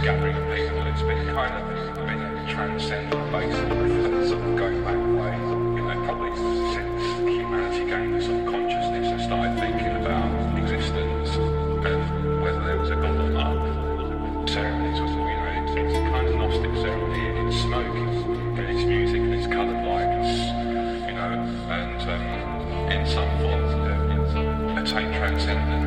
gathering of people. It's been kind of been a transcendent basically, sort of going back way, you know, probably since humanity gained a sort of consciousness and started thinking about existence and whether there was a god or not. Ceremonies was, you know, it's a kind of Gnostic ceremony. It's smoke, and it's music, and it's coloured lights, you know, and in some forms attain transcendence.